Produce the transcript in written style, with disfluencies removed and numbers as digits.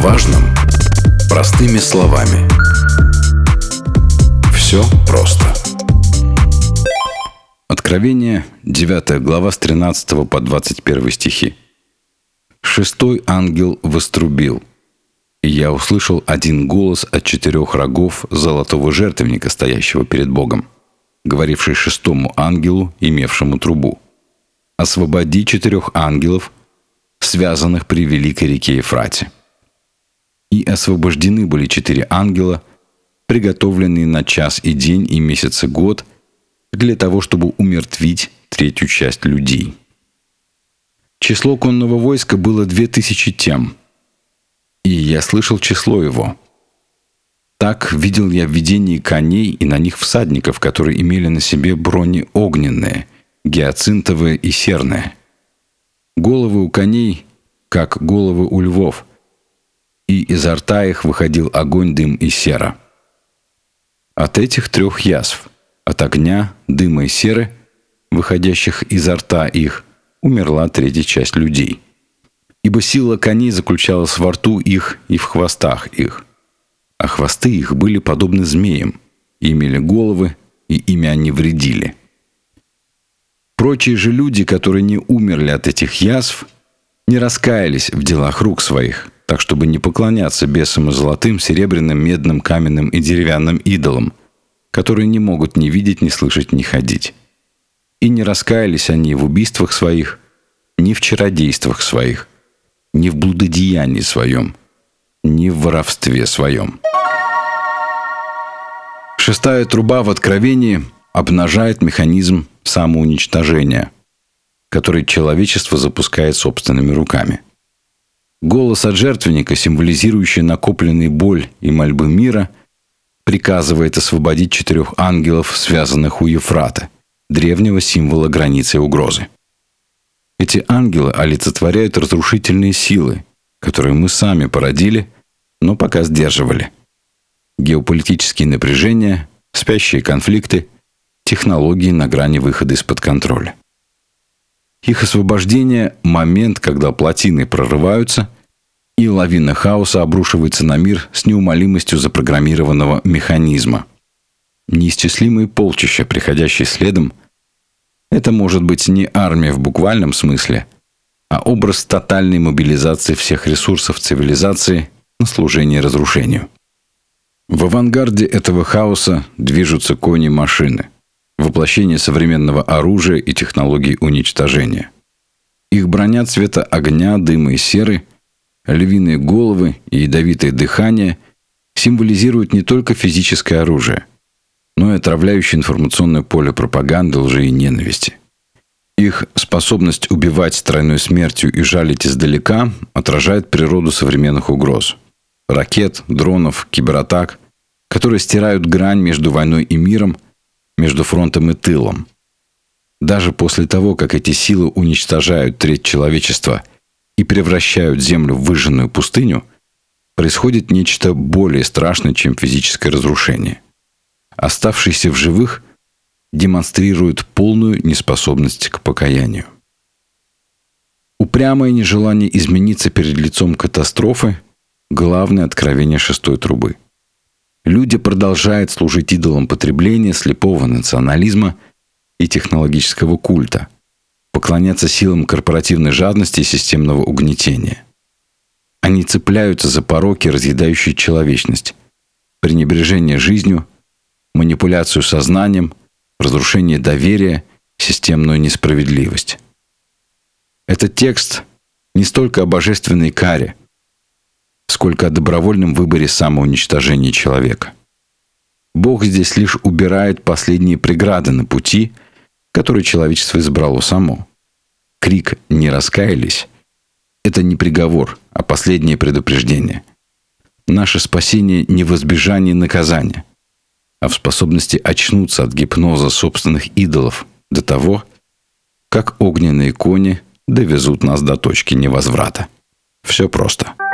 важном простыми словами. Все просто. Откровение, 9 глава, с 13 по 21 стихи. «Шестой ангел вострубил, и я услышал один голос от 4 рогов золотого жертвенника, стоящего перед Богом, говоривший шестому ангелу, имевшему трубу: освободи 4 ангелов, связанных при великой реке Ефрате. И освобождены были 4 ангела, приготовленные на час и день и месяц и год, для того, чтобы умертвить 3-ю часть людей. Число конного войска было 2000 тем, и я слышал число его. Так видел я в видении коней и на них всадников, которые имели на себе брони огненные, гиацинтовые и серные. Головы у коней, как головы у львов, и изо рта их выходил огонь, дым и сера. От этих 3 язв, от огня, дыма и серы, выходящих изо рта их, умерла 3-я часть людей. Ибо сила коней заключалась во рту их и в хвостах их, а хвосты их были подобны змеям, и имели головы, и ими они вредили. Прочие же люди, которые не умерли от этих язв, не раскаялись в делах рук своих, так чтобы не поклоняться бесам и золотым, серебряным, медным, каменным и деревянным идолам, которые не могут ни видеть, ни слышать, ни ходить. И не раскаялись они в убийствах своих, ни в чародействах своих, ни в блудодеянии своем, ни в воровстве своем». 6-я труба в Откровении обнажает механизм самоуничтожения, который человечество запускает собственными руками. Голос от жертвенника, символизирующий накопленную боль и мольбы мира, приказывает освободить 4 ангелов, связанных у Ефрата, древнего символа границы и угрозы. Эти ангелы олицетворяют разрушительные силы, которые мы сами породили, но пока сдерживали. Геополитические напряжения, спящие конфликты, технологии на грани выхода из-под контроля. Их освобождение – момент, когда плотины прорываются, и лавина хаоса обрушивается на мир с неумолимостью запрограммированного механизма. Неисчислимые полчища, приходящие следом, это может быть не армия в буквальном смысле, а образ тотальной мобилизации всех ресурсов цивилизации на служение разрушению. В авангарде этого хаоса движутся кони-машины, воплощение современного оружия и технологий уничтожения. Их броня цвета огня, дыма и серы, львиные головы и ядовитое дыхание символизируют не только физическое оружие, но и отравляющее информационное поле пропаганды, лжи и ненависти. Их способность убивать тройной смертью и жалить издалека отражает природу современных угроз. Ракет, дронов, кибератак, которые стирают грань между войной и миром, между фронтом и тылом. Даже после того, как эти силы уничтожают 1/3 человечества и превращают Землю в выжженную пустыню, происходит нечто более страшное, чем физическое разрушение. Оставшиеся в живых демонстрируют полную неспособность к покаянию. Упрямое нежелание измениться перед лицом катастрофы – главное откровение 6-й трубы. Люди продолжают служить идолам потребления, слепого национализма и технологического культа, поклоняться силам корпоративной жадности и системного угнетения. Они цепляются за пороки, разъедающие человечность, пренебрежение жизнью, манипуляцию сознанием, разрушение доверия, системную несправедливость. Этот текст не столько о божественной каре, сколько о добровольном выборе самоуничтожения человека. Бог здесь лишь убирает последние преграды на пути, который человечество избрало само. Крик «не раскаялись» — это не приговор, а последнее предупреждение. Наше спасение не в избежании наказания, а в способности очнуться от гипноза собственных идолов до того, как огненные кони довезут нас до точки невозврата. Все просто.